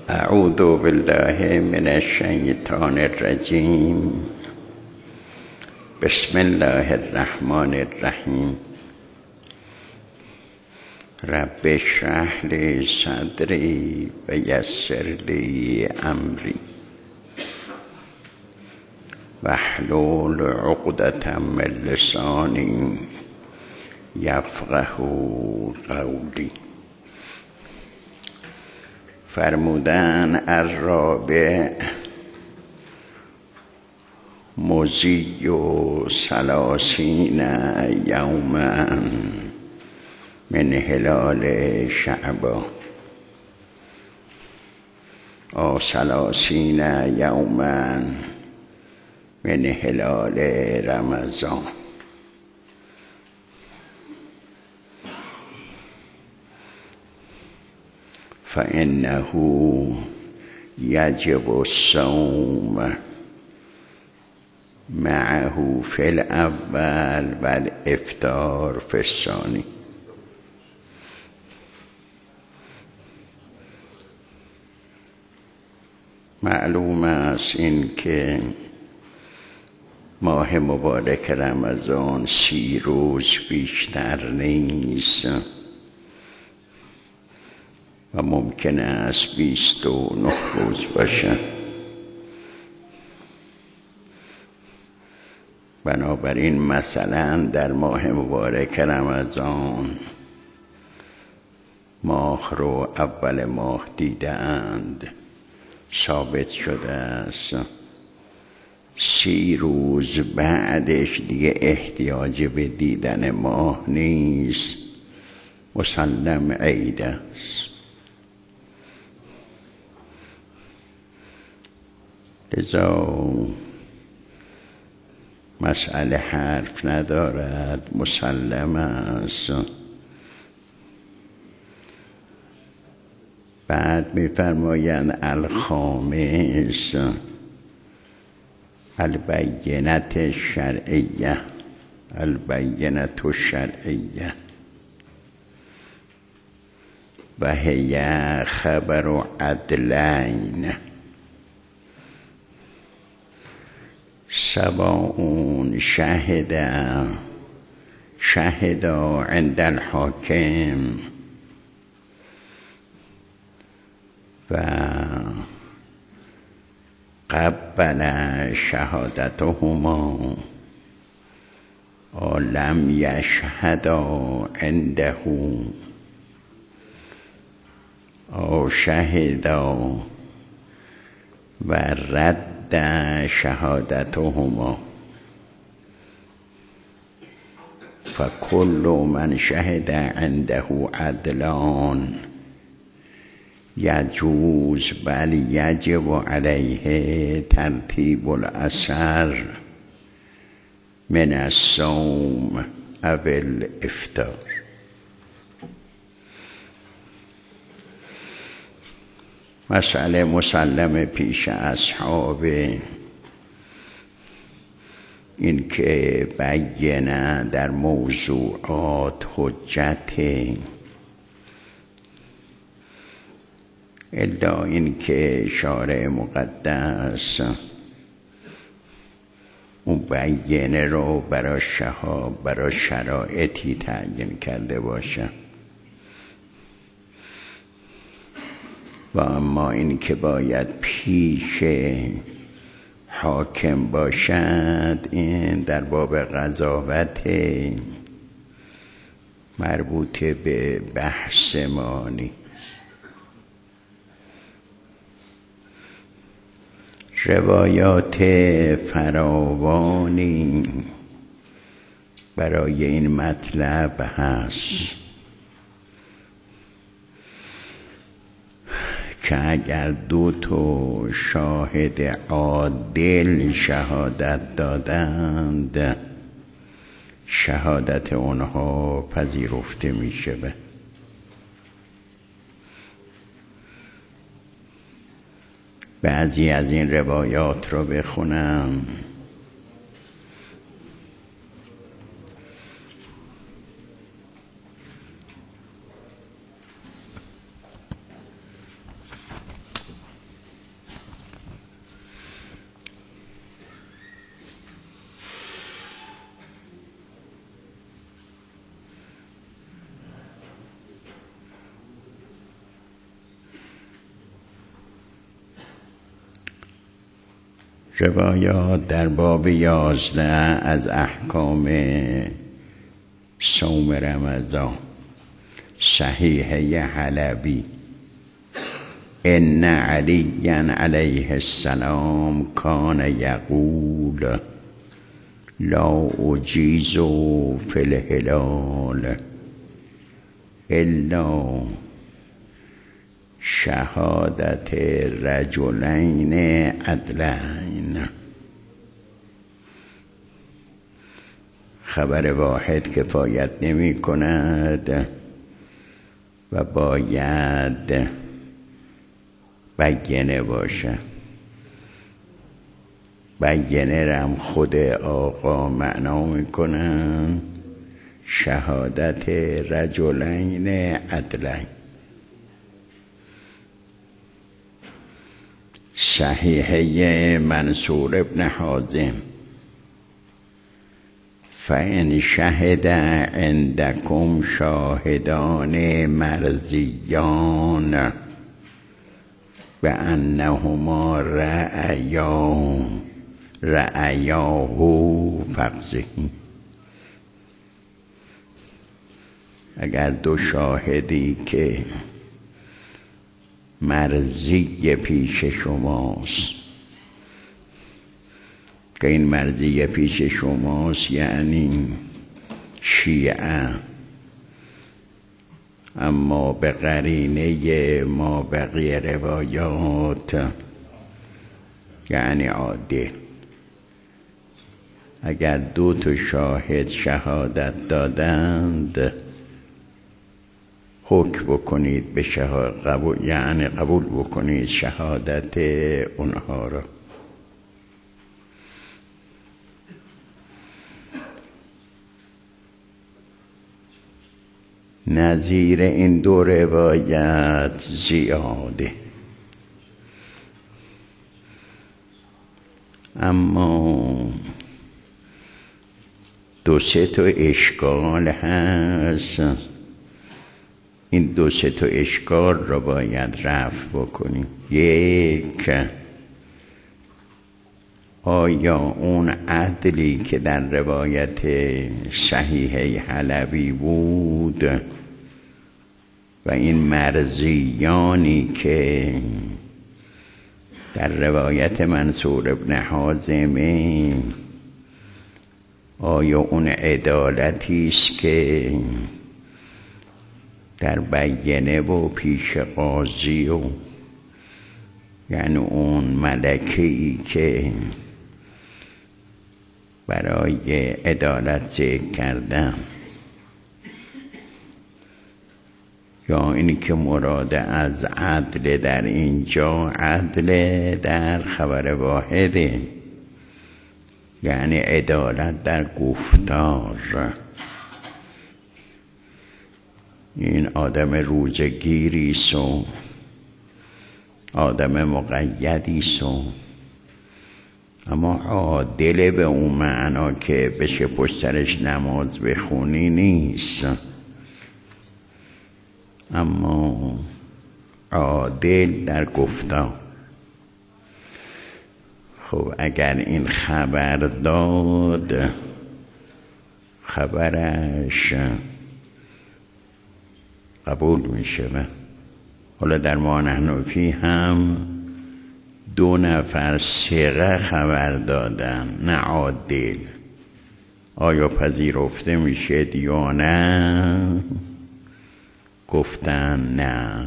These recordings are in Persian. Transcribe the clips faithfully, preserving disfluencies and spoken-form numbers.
اعوذ بالله من الشیطان الرجیم. بسم الله الرحمن الرحیم. رب اشرح لی صدری و یسر لی امری واحلل عقدة من لسانی یفقهوا قولی. فرمودن الرابع مضی و ثلاثین یوما من هلال شعبان او ثلاثین یوما من هلال رمضان. فإنه يجب الصوم معه في الأول والإفطار في الثاني. معلوم است این که ماه مبارک رمضان سی روز بیشتر نیست و ممکن است بیست و نه روز باشه. بنابراین مثلا در ماه مبارک رمضان ماه رو اول ماه دیدند، ثابت شده است سی روز بعدش دیگه احتیاج به دیدن ماه نیست، مسلم عید است. لذا مسئله حرف ندارد، مسلم است. بعد می‌فرمایند الخامس البینة الشرعیه البینة الشرعیه و هی خبر عدلین سواء شهد شهد عند الحاکم و قبل شهادتهما و لم یشهدا عنده او شهدا و رد شهادتهما فکل من شهد عنده عدلان یجوز بل یجب علیه ترتیب الاثر من الصوم او الافطار. مسئله مسلم پیش اصحاب این که بینه در موضوعات حجت، الا این که شارع مقدس اون بینه رو برای شهاب برای شرایطی تعیین کرده باشه. و اما این که باید پیش حاکم باشد این در باب قضاوت مربوط به بحث ما نیست. روایات فراوانی برای این مطلب هست که اگر دو تا شاهد عادل شهادت دادند شهادت اونها پذیرفته می شود. بعضی از این روایات رو بخونم. روایات در باب یازده از احکام صوم رمضان. صحیحه حلبی: ان علی علیه السلام کان یقول لا اجیز فی الهلال الا شهادت رجلین عدلین. خبر واحد کفایت نمی کند و باید بیانه باشه. بیانه رم خود آقا معنا میکنن شهادت رجلین عدلین. صحیحه منصور ابن حازم: فإن شهد عندكم شاهدان مرضیان بأنهما رأیا رأیاه فقضه. اگر دو شاهدی که مرضی پیش شماست، که این مرضی پیش شماست یعنی شیعه، اما به قرینه ما بقیه روایات یعنی عادل. اگر دو تا شاهد شهادت دادند حکم بکنید به شهادت، قبول یعنی قبول بکنید شهادت اونها را. نظیر این دو روایت زیاده، اما دو سه تا اشکال هست. این دو سه تا اشکال را باید رفع بکنیم. یک، آیا اون عدلی که در روایت صحیحه حلبی بود و این مرضیانی که در روایت منصور ابن حازمه، آیا اون عدالتی است که در بیانه و پیش قاضی و یعنی اون ملکه‌ای که برای عدالت ذکر کردم، یا اینی که مراد از عدل در اینجا عدل در خبر واحده، یعنی عدالت در گفتار. این آدم روزگیری سو آدم مقیدی سو، اما عادل به اون معنا که بشه پشترش نماز بخونی نیست، اما عادل در گفتار. خب اگر این خبر داد، خبرش قبول میشه. حالا در ما نحنفی هم دو نفر ثقه خبر دادن، نه عادل. آیا پذیرفته میشه یا نه؟ گفتن نه.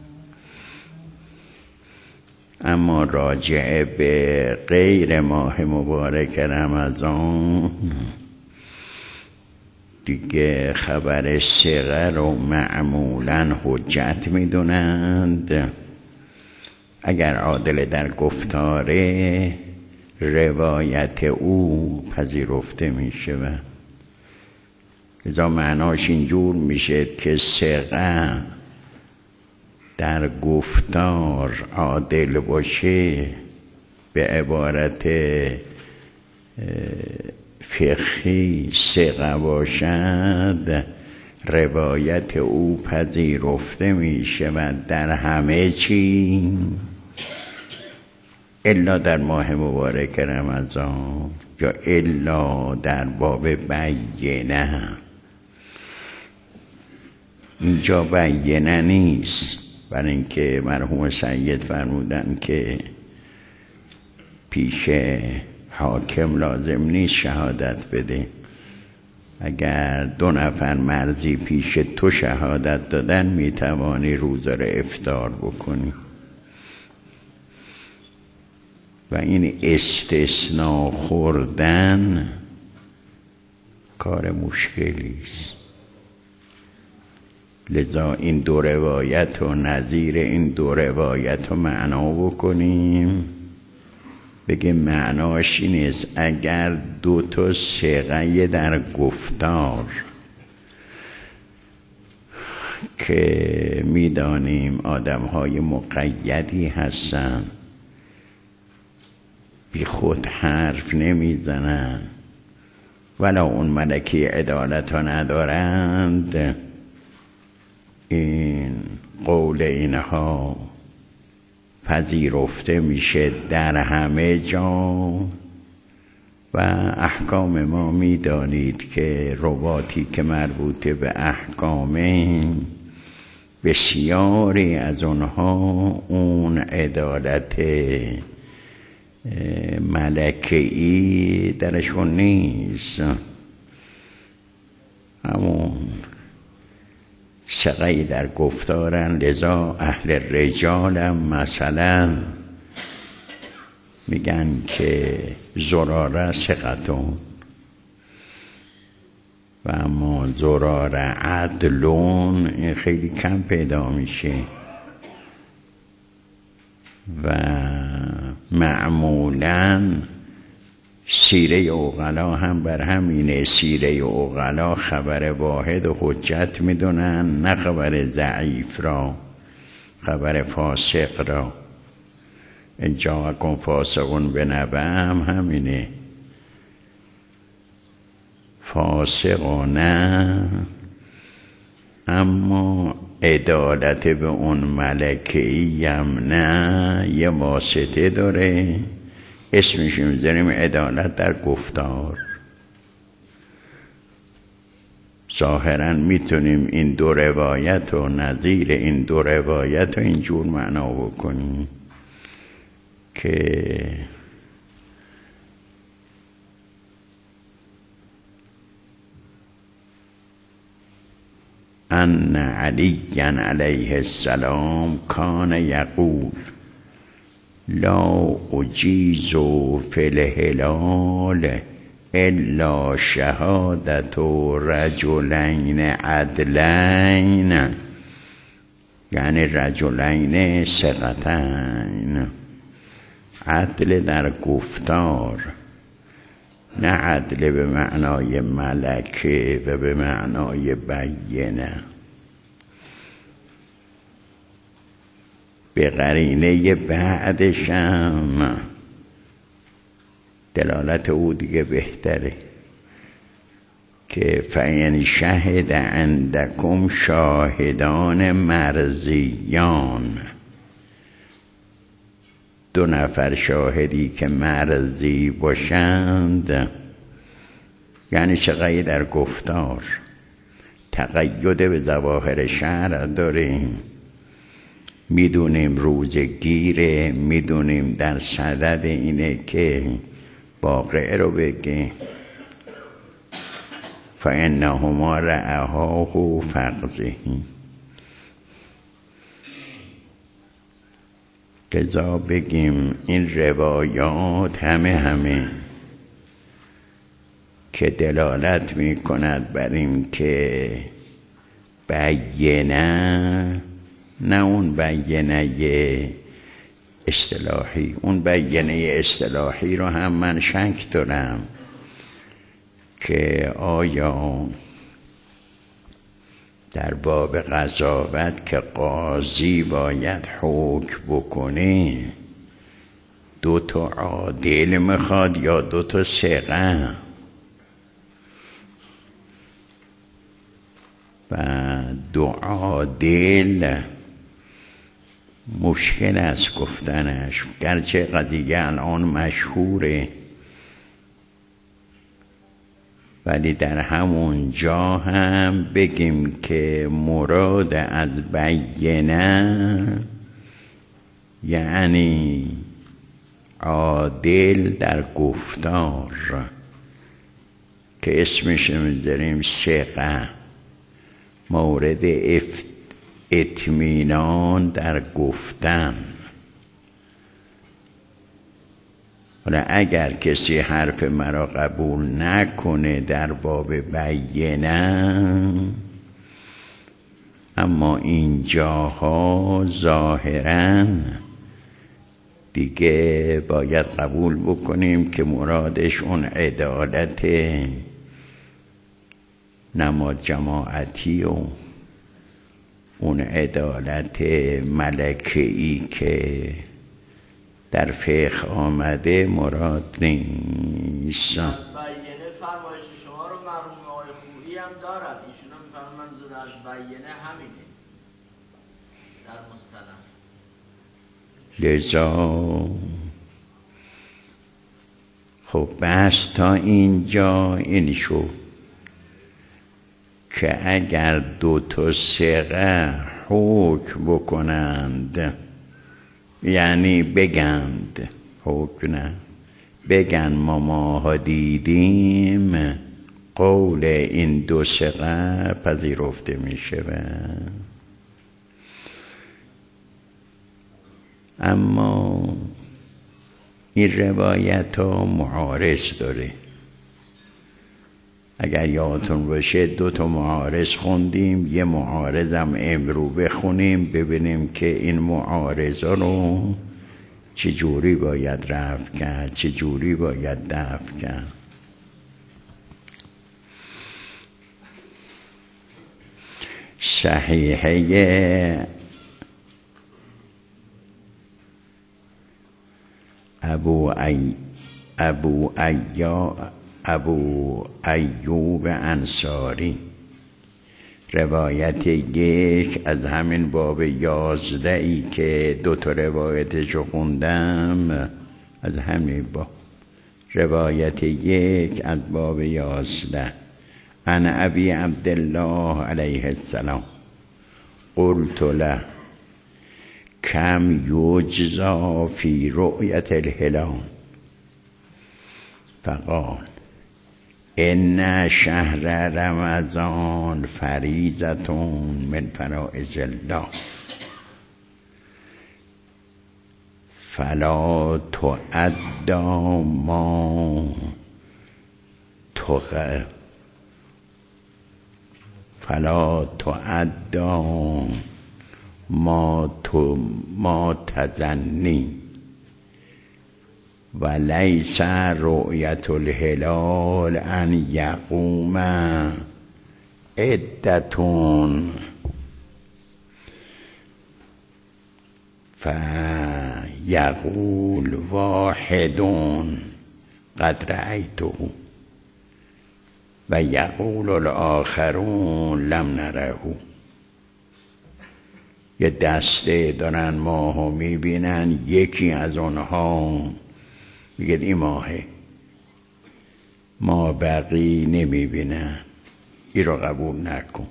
اما راجع به غیر ماه مبارک رمضان دیگه خبر ثقه رو معمولاً حجت میدونند. اگر عادل در گفتاره، روایت او پذیرفته میشه. و لذا معناش اینجور میشه که ثقه در گفتار عادل باشه، به عبارت فقهی ثقه باشد، روایت او پذیرفته میشه و در همه چی الا در ماه مبارک رمضان یا الا در باب بینه. اینجا بینه نیست، برای اینکه مرحوم سید فرمودن که پیش حاکم لازم نیست شهادت بده. اگر دو نفر مرضی پیش تو شهادت دادن میتوانی روزه را افطار بکنی. و این استثناء خوردن کار مشکلی است. لذا این دو روایت و نظیر این دو روایت رو معنا بکنیم. بگه معناش این است اگر دو تا صیغه در گفتار که میدانیم آدم های مقیدی هستن بی خود حرف نمیزنن ولی اون ملکی عدالت ها ندارند، این قول اینها پذیرفته میشه در همه جا. و احکام ما میدانید که رباطی که مربوط به احکامه بسیاری از اونها اون عدالت ملکی درشون نیست، همون ثقه‌ای در گفتارن. لذا اهل رجالم مثلا میگن که زراره ثقتون و اما زراره عدلون این خیلی کم پیدا میشه. و معمولاً سیره عقلا هم بر همینه. سیره عقلا خبر واحد و حجت میدونن، نه خبر ضعیف را، خبر فاسق را. ان جاءکم فاسقون بنبأ هم همینه، فاسق نه، اما عدالت به اون ملکی هم نه، یه واسطه داره اسمش میذاریم عدالت در گفتار. ظاهرا میتونیم این دو روایت و نظیر این دو روایت رو اینجور معنا بکنیم که ان علی علیه السلام کان یقول لا اجیز فی الهلال الا شهادت رجلین عدلین، یعنی رجلین ثقتین. عدل در گفتار، نه عدل به معنای ملکه و به معنای بینه. به قرینه بعدش هم دلالت او دیگه بهتره که فَإِنْ شَهِدَ عندکم شاهدان مرضیان، دو نفر شاهدی که مرضی باشند، یعنی چقدر در گفتار تقید به ظواهر شرع داریم. میدونیم روزگیره، میدونیم در صدد اینه که واقعه رو بگه فَإِنَّهُمَا رَأَهَا فَقْزِهِ. لذا بگیم این روایات همه همه که دلالت می کند بر این که بینه، نه اون بینه اصطلاحی، اون بینه اصطلاحی رو هم من شک دارم که آیا در باب قضاوت که قاضی باید حکم بکنه دو تا عادل میخواد یا دو تا ثقه؟ و دو عادل مشکل است گفتنش، گرچه قضیه الان مشهوره، ولی در همون جا هم بگیم که مراد از بینه یعنی عادل در گفتار که اسمش میذاریم ثقه، مورد اطمینان در گفتن. حالا اگر کسی حرف مرا قبول نکنه در باب بینه، اما این جاها ظاهراً دیگه باید قبول بکنیم که مرادش اون عدالت نماد جماعتی و اون عدالت ملکه‌ای که در فقه آمده مراد نیست. بینه فرمایش شما رو مرحوم آقای خویی هم دارد، ایشون هم می‌فرمایند منظور از بینه همینه در مصطلح. لذا خب بس تا اینجا این شد که اگر دو تا ثقه حکم بکنند، یعنی بگند، حکم نه، بگن ما ماها دیدیم، قول این دو ثقه پذیرفته می شود. اما این روایت ها معارض داره. اگر یادتون باشه دو تا معارض خوندیم، یه معارضم امرو بخونیم ببینیم که این معارضا رو چه جوری باید رفع کرد، چه جوری باید دفع کرد. صحیحه ابو ای ابو ایا ابو ایوب انصاری، روایت یک از همین باب یازده ای که دو تا روایتشو خوندم، از همین باب روایت یک از باب یازده. عن ابی عبدالله علیه السلام قلت له کم یجزا فی رؤیت الهلال، فقال ان شهر رمضان فریضة من فرائض الله، فلا تؤدى ما تغ فلا تؤدى ما تو ما تظنی و لیس رؤیت الهلال ان یقوم عدتون فیقول واحد قد رأیته و یقول الاخرون لم نره. یه دسته دارن ماهو میبینن، یکی از اونها میگه این ماهه، ما بقی نمیبینن، این رو قبول نکن.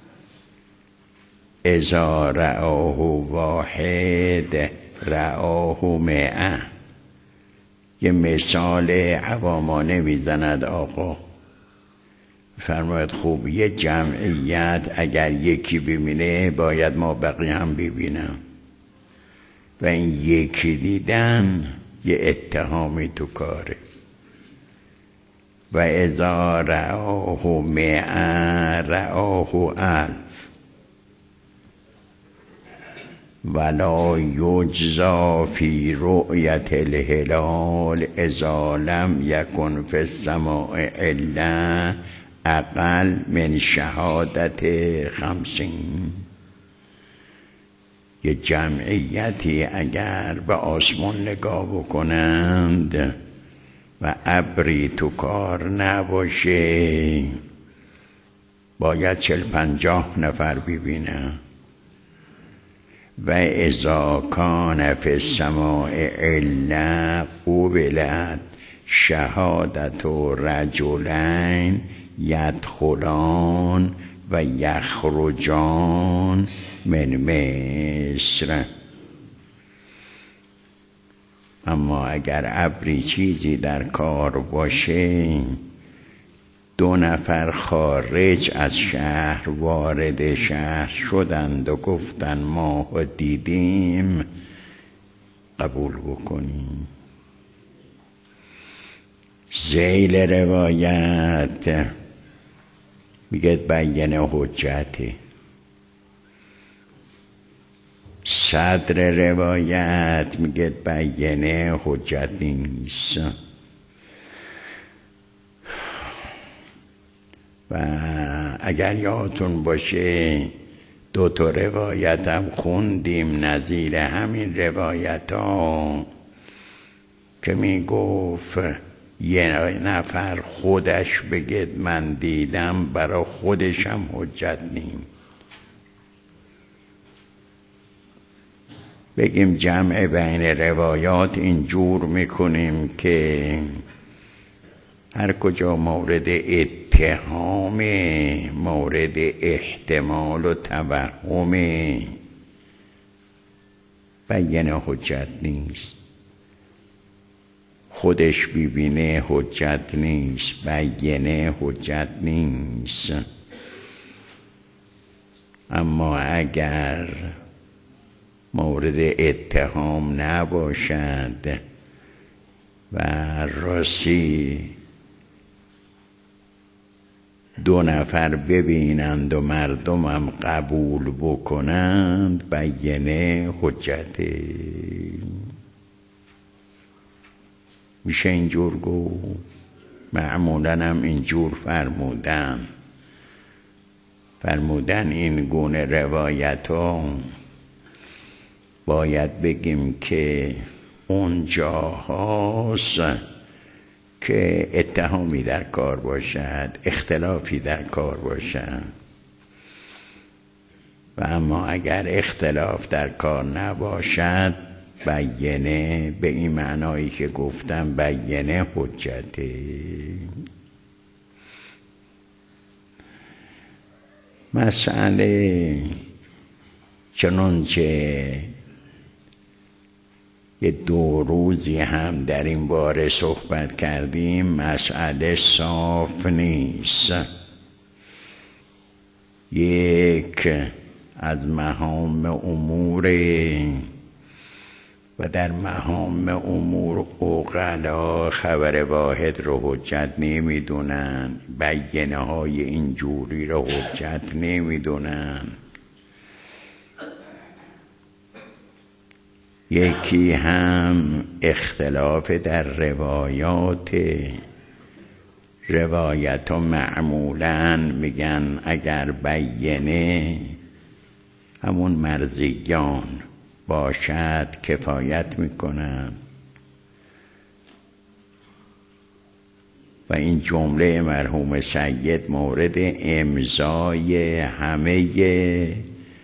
اذا رآه واحد رآه مئة. یه مثال عوامانه میزند آقا، فرماید خوب یه جمعیت اگر یکی ببینه باید ما بقیه هم ببینم، و این یکی دیدن یه اتهامی تو کاره. و اذا رآه مئة رآه الف ولا یجزا فی رؤیت الهلال اذا لم یکن فی السماء الا اقل من شهادت خمسین. یه جمعیتی اگر به آسمان نگاه بکنند و ابری تو کار نباشه باید چل پنجاه نفر ببینن، و اذا کان فی السماع الا قبلت شهادت رجلین یدخلان و یخرجان من مصر. اما اگر ابری چیزی در کار باشه، دو نفر خارج از شهر وارد شهر شدند و گفتند ما دیدیم، قبول بکنیم. ذیل روایت میگه بیانه حجته. صدر روایت میگه بیانه حجت نیست. و اگر یادتون باشه دو تا روایت هم خوندیم نظیر همین روایت ها که میگفت یه نفر خودش بگید من دیدم، برای خودش هم حجت نیم. بگیم جمع بین روایات اینجور میکنیم که هر کجا مورد اتهام، مورد احتمال و توهم، بیانه حجت نیست. خودش ببینه حجت نیست، بیانه حجت نیست. اما اگر مورد اتهام نباشد و راستی دو نفر ببینند و مردم هم قبول بکنند، بیانه حجته. میشه اینجور گفت. معمولا هم اینجور فرمودن فرمودن این گونه روایت ها باید بگیم که اون جاهاست که اتهامی در کار باشد، اختلافی در کار باشد. و اما اگر اختلاف در کار نباشد، بیانه به این معنایی که گفتم بیانه حجته. مسئله چنانچه یه دو روزی هم در این باره صحبت کردیم، مسئله صاف نیست. یک از مهام امور و در مهام امور عقلا خبر واحد رو حجت نمیدونن، بیانه های اینجوری رو حجت نمیدونن. یکی هم اختلاف در روایات. روایت ها معمولاً میگن اگر بیانه همون مرضیان باشد کفایت میکنن. و این جمله مرحوم سید مورد امضای همه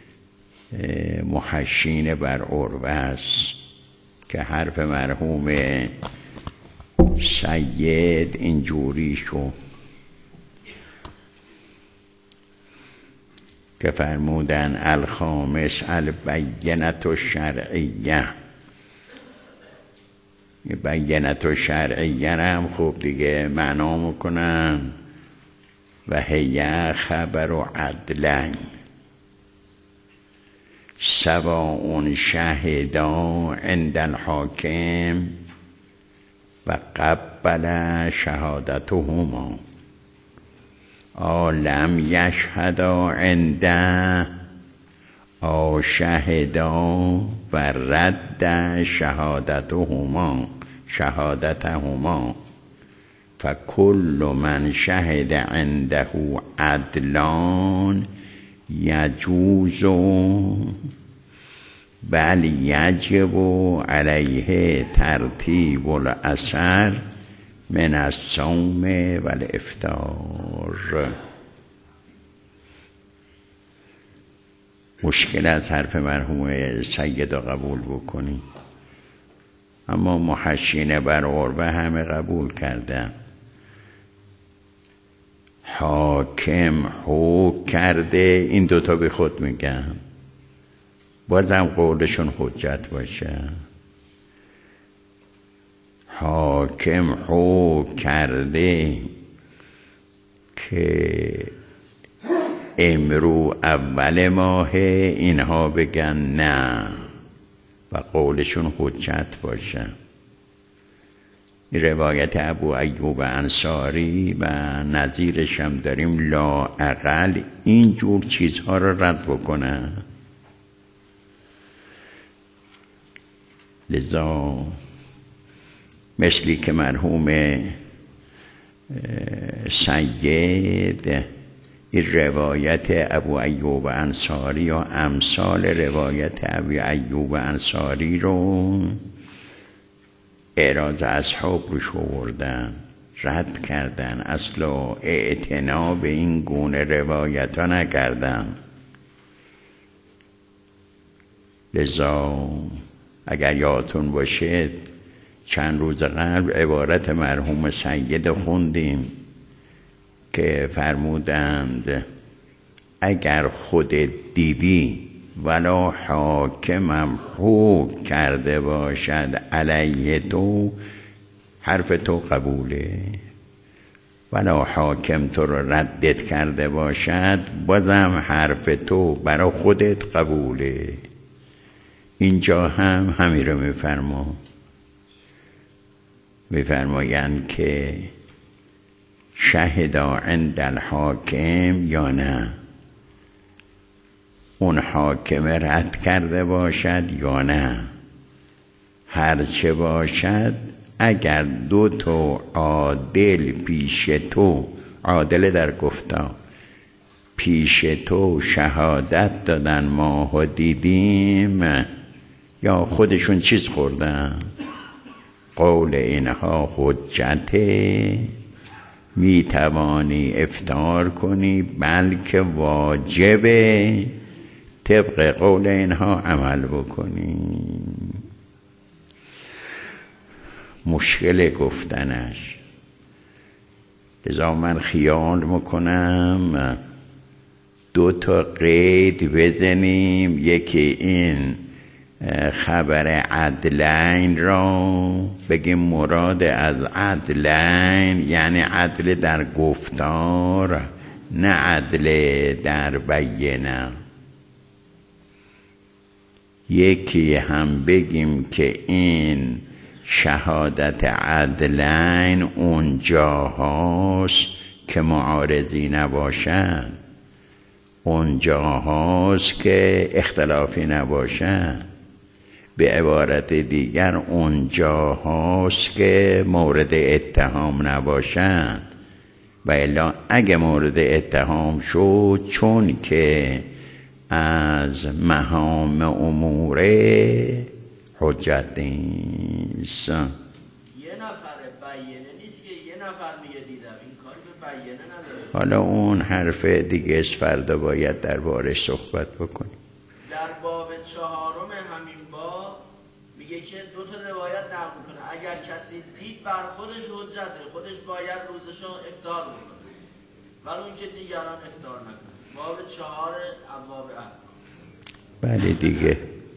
محشین بر عروه است که حرف مرحوم سید اینجوری شو که فرمودن الخامس البینة الشرعیه. بینة شرعیه هم خوب دیگه معنا میکنن و هی خبر و عدلن سواء شهدا عند الحاکم و قبل شهادتهما لم یشهدا عنده او شهدا و رد شهادتهما شهادتهما فکل من شهد عنده عدلان یجوز بل یجب علیه ترتیب الاثر من الصوم و الافطار. مشکل از حرف مرحوم سید رو قبول بکنی، اما محشین بر عربه همه قبول کردن. حاکم حکم کرده، این دوتا به خود میگن، بازم قولشون حجت باشه. حاکم حکم کرده که امرو اول ماهه، اینها بگن نه و قولشون حجت باشه. روایت ابو ایوب انصاری و نظیرش هم داریم، لااقل این جور چیزها رو رد بکنه. لذا مثلی که مرحوم سید این روایت ابو ایوب انصاری و امثال روایت ابو ایوب انصاری رو اعراض اصحاب روش آوردن، رد کردن، اصلا اعتنا به این گونه روایت ها نکردن. لذا اگر یادتون باشه چند روز قبل عبارت مرحوم سید خوندیم که فرمودند اگر خود دیدی ولا حاکمم حکم کرده باشد علیه تو، حرف تو قبوله. ولا حاکم تو رو ردت کرده باشد، بازم حرف تو برای خودت قبوله. اینجا هم همین رو میفرما میفرمایند که شهدا عند الحاکم یا نه، اون حاکم رد کرده باشد یا نه، هرچه باشد اگر دو تو عادل پیش تو، عادل در گفتار، پیش تو شهادت دادن ماها دیدیم، یا خودشون چیز خوردن، قول اینها حجته، می توانی افطار کنی، بلکه واجبه طبق قول اینها عمل بکنی. مشکل گفتنش. لذا من خیال میکنم دو تا قید بزنیم، یکی این خبر عدلین را بگیم مراد از عدلین یعنی عدل در گفتار، نه عدل در بیانه. یکی هم بگیم که این شهادت عدلین اونجا هاست که معارضی نباشد، اونجا هاست که اختلافی نباشد. به عبارت دیگر اونجا هاست که مورد اتهام نباشد، و الا اگه مورد اتهام شد، چون که از مهام اموره حجت نیست. یه نفر بیانه نیست که یه نفر میگه دیدم، این کار به بیانه نداره. حالا اون حرف دیگه است، فردا باید در بارش صحبت بکنیم. در باب چهارم همین باب میگه که دو تا روایت نقل کنه، اگر کسی دید بر خودش حجته، خودش باید روزشو افطار بکنه، ولی اون که دیگران افطار نکنه. باب چهار ابواب احکام. بله دیگه.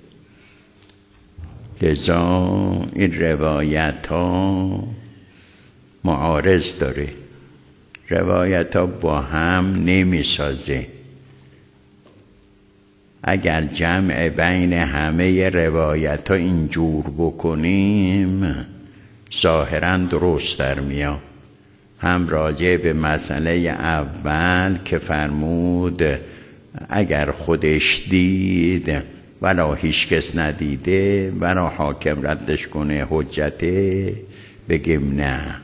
لذا این روایت ها معارض داره، روایت ها با هم نمی سازه. اگر جمع بین همه روایت ها اینجور بکنیم ظاهراً درست در میاد. هم راجع به مسئله اول که فرمود اگر خودش دید ولا هیچ کس ندیده ولا حاکم ردش کنه حجته، بگیم نه.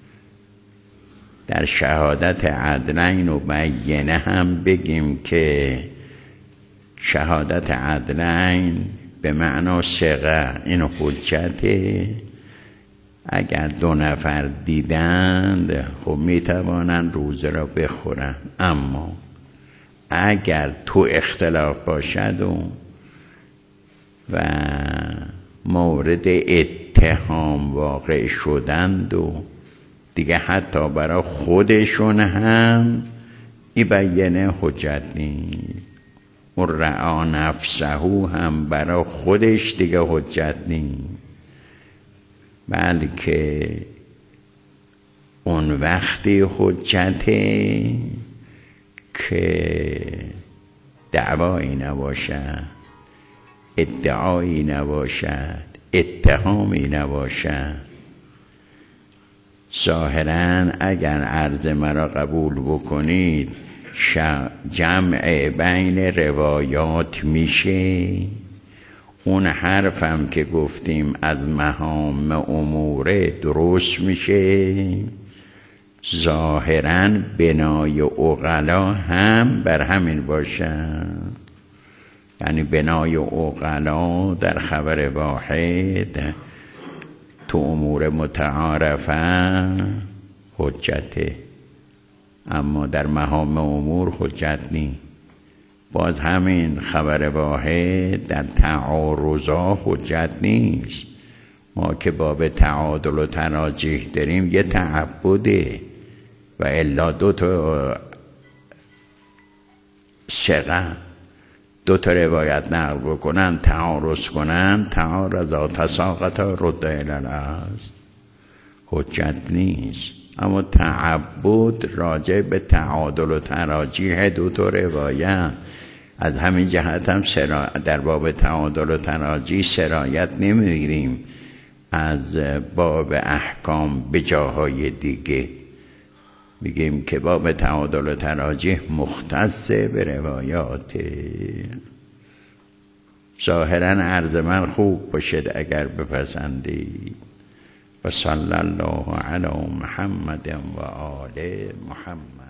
در شهادت عدلین و بیانه هم بگیم که شهادت عدلین به معنا ثقه، این حجته. اگر دو نفر دیدند خب میتوانند روزه را بخورند، اما اگر تو اختلاف باشد و و مورد اتهام واقع شدند و دیگه حتی برای خودشون هم ای بیانه حجت نیست، و رعا نفسه هم برای خودش دیگه حجت نیست، بلکه اون وقتی حجته که دعوایی نباشد، ادعایی نباشد، اتهامی نباشد. ظاهراً اگر عرض مرا قبول بکنید جمع بین روایات میشه. اون حرفم که گفتیم از مهام امور درست میشه، ظاهراً بنای عقلا هم بر همین باشن، یعنی بنای عقلا در خبر واحد تو امور متعارفه حجته، اما در مهام امور حجت نیست. باز همین خبر واحد در تعارضا حجت نیست. ما که باب تعادل و تراجیح داریم یه تعبده، و الا دو تا ثقه دو تا روایت نقل بکنن تعارض کنن، تعارضا تساقطا رد الی الاصل، حجت نیست. اما تعبد راجع به تعادل و تراجیح دو تا روایت، از همین جهت هم سرا در باب تعادل و تراجیح سرایت نمیگیریم از باب احکام به جاهای دیگه، بگیم که باب تعادل و تراجیح مختص به روایات. ظاهراً عرض من خوب باشد اگر بپسندید. و صلی الله علی محمد و آل محمد.